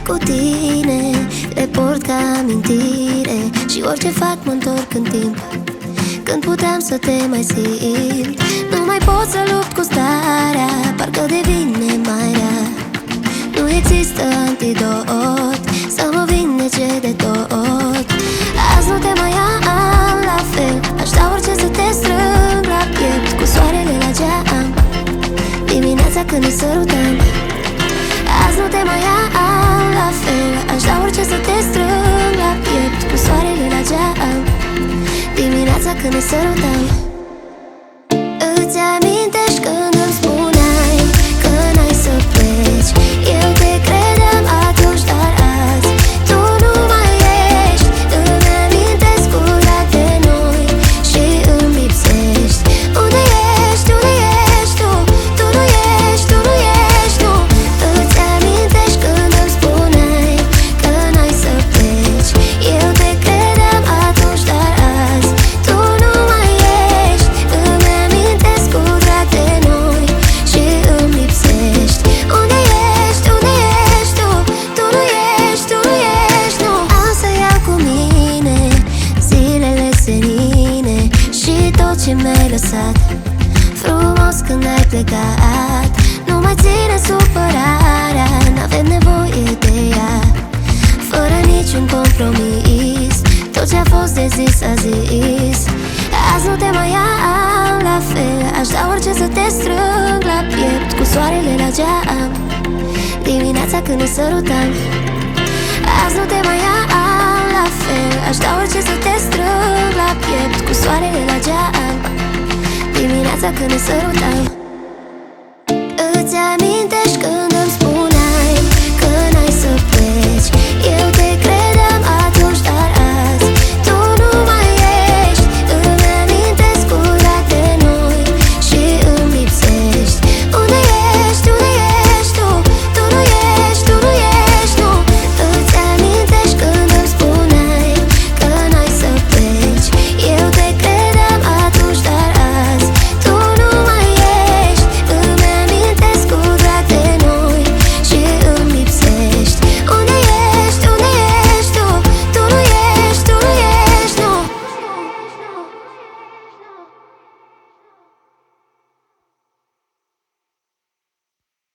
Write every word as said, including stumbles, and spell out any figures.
cu tine le port ca amintire și orice fac mă întorc în timp, când puteam să te mai simt. Nu mai pot să lupt cu starea, parcă devine mai rea. Nu există antidot să mă vindece de tot. Azi nu te mai am la fel, aș da orice să te strâng la piept, cu soarele la geam, dimineața când ne sărutam. Azi nu te mai am la fel, aș da orice să te strâng la piept, cu soarele la geam, dimineața când ne sărutam. Îți amintești când îmi spuneai că n-ai să pleci? Eu te credeam atunci, dar azi tu nu mai ești. Îmi amintesc curat de noi și îmi lipsești. Unde ești, unde ești tu? Tu nu ești, tu nu ești, nu. Îți amintești când îmi spuneai că n-ai să pleci? Eu te credeam atunci, dar azi tu nu mai ești. Îmi amintesc curat de noi și îmi lipsești. Unde ești, unde ești tu? Tu nu ești, tu nu ești, nu. Am să iau cu mine zilele senine și tot ce mi-ai lăsat frumos când ai plecat. Nu mai ține supărarea, n-avem nevoie de ea, fără niciun compromis. Tot ce-a fost de zis a zis. Azi nu te mai am la fel, aș da orice să te strâng la piept, cu soarele la geam, dimineața când ne sărutam. Azi nu te mai am la fel, aș da orice să te strâng la piept, cu soarele la geam, dimineața când ne sărutam. Îți